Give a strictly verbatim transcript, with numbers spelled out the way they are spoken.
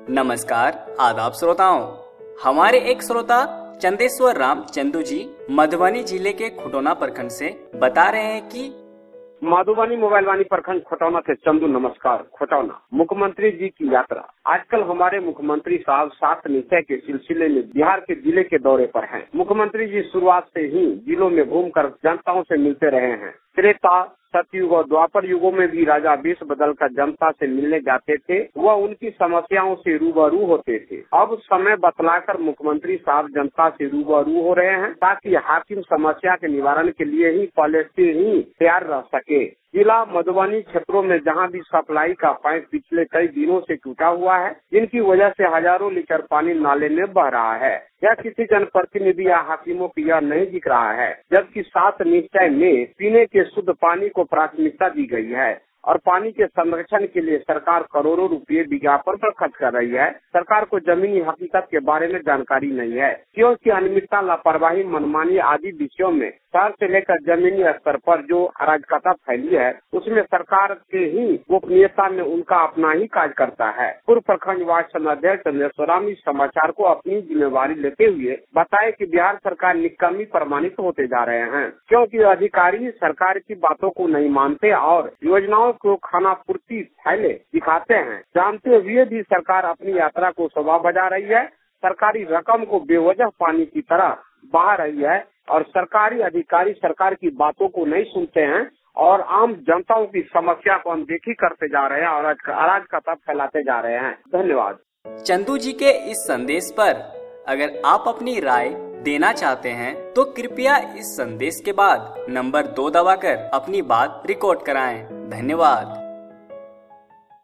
नमस्कार आदाब श्रोताओं। हमारे एक श्रोता चंदेश्वर राम चंदू जी मधुबनी जिले के खुटौना प्रखंड से बता रहे हैं कि मधुबनी मोबाइल वाणी प्रखंड खुटौना से चंदू नमस्कार। खुटौना मुख्यमंत्री जी की यात्रा। आजकल हमारे मुख्यमंत्री साहब सात निश्चय के सिलसिले में बिहार के जिले के दौरे पर हैं। मुख्यमंत्री जी शुरुआत से ही जिलों में घूमकर जनताओं से मिलते रहे हैं। त्रेता सतयुग और द्वापर युगों में भी राजा वेश बदलकर जनता से मिलने जाते थे, वह उनकी समस्याओं से रूबरू होते थे। अब समय बतलाकर मुख्यमंत्री साहब जनता से रूबरू हो रहे हैं ताकि हाकिम समस्या के निवारण के लिए ही पहले से ही तैयार रह सके। जिला मधुबनी क्षेत्रों में जहां भी सप्लाई का पाइप पिछले कई दिनों से टूटा हुआ है, जिनकी वजह से हजारों लीटर पानी नाले में बह रहा है, यह किसी जनप्रतिनिधि या हाकिमों की यह नहीं दिख रहा है। जबकि सात निश्चय में पीने के शुद्ध पानी को प्राथमिकता दी गई है और पानी के संरक्षण के लिए सरकार करोड़ों रुपए विज्ञापन पर खर्च कर रही है। सरकार को जमीनी हकीकत के बारे में जानकारी नहीं है, क्योंकि अनियमितता, लापरवाही, मनमानी आदि विषयों में शहर से लेकर जमीनी स्तर पर जो अराजकता फैली है, उसमें सरकार के ही गोपनीयता में उनका अपना ही काज करता है। पूर्व प्रखंड वार्ड अध्यक्ष चंदेश्वर राम इस समाचार को अपनी जिम्मेवारी लेते हुए बताए कि बिहार सरकार निकम्मी प्रमाणित होते जा रहे हैं, क्योंकि अधिकारी सरकार की बातों को नहीं मानते और योजनाओं को खाना पूर्ति फैले दिखाते हैं। जानते हुए भी सरकार अपनी यात्रा को शोभा बजा रही है। सरकारी रकम को बेवजह पानी की तरह बहा रही है और सरकारी अधिकारी सरकार की बातों को नहीं सुनते हैं और आम जनताओं की समस्या को अनदेखी करते जा रहे हैं और अराजकता फैलाते जा रहे हैं। धन्यवाद। चंदू जी के इस संदेश पर अगर आप अपनी राय देना चाहते हैं तो कृपया इस संदेश के बाद नंबर दो दबाकर अपनी बात रिकॉर्ड कराएं। धन्यवाद।